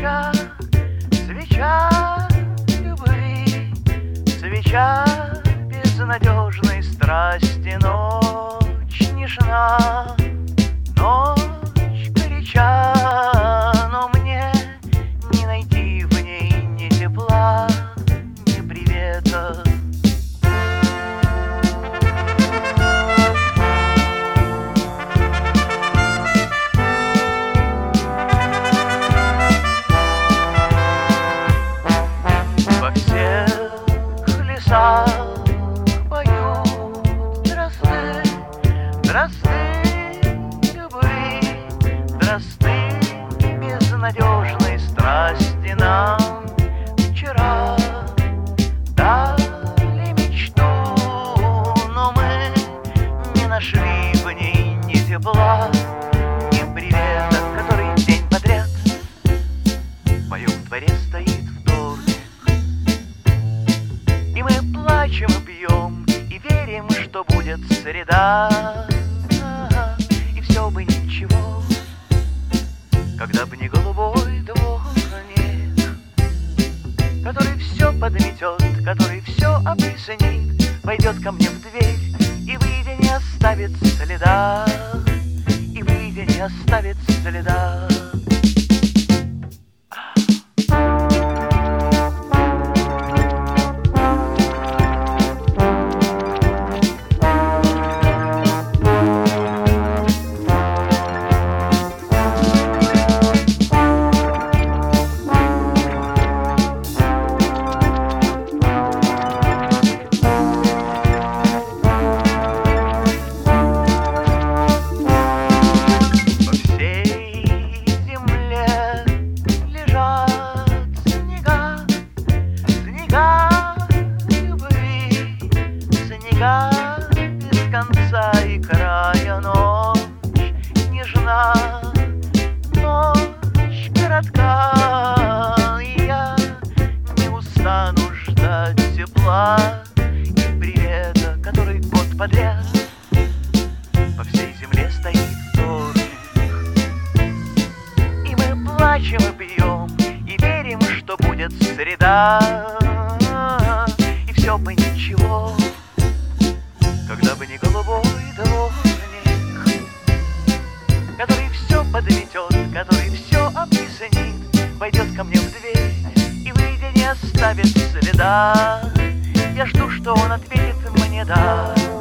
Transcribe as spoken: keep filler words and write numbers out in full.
свеча, свеча любви, свеча безнадежной страсти. Ночь нежна, ночь горяча, но мне не найти в ней ни тепла, ни привета. Во всех лесах поют дрозды, дрозды любви, дрозды безнадежной страсти. Нам вчера дали мечту, но мы не нашли в ней ни тепла, ни привета, который день подряд в моем дворе стоит вторник. И мы плачем и пьем, и верим, что будет среда. И все бы ничего, когда бы не голубой дворник, который все подметет, который все объяснит, войдет ко мне в дверь и, выйдя, не оставит следа, и, выйдя, не оставит следа. Без конца и края ночь нежна, ночь коротка, и я не устану ждать тепла и привета, который год подряд по всей земле стоит вторник. И мы плачем и пьем, и верим, что будет среда. И все бы ничего, когда бы не голубой дворник, который все подметет, который все объяснит, войдет ко мне в дверь и, выйдя, не оставит следа. Я жду, что он ответит мне «да».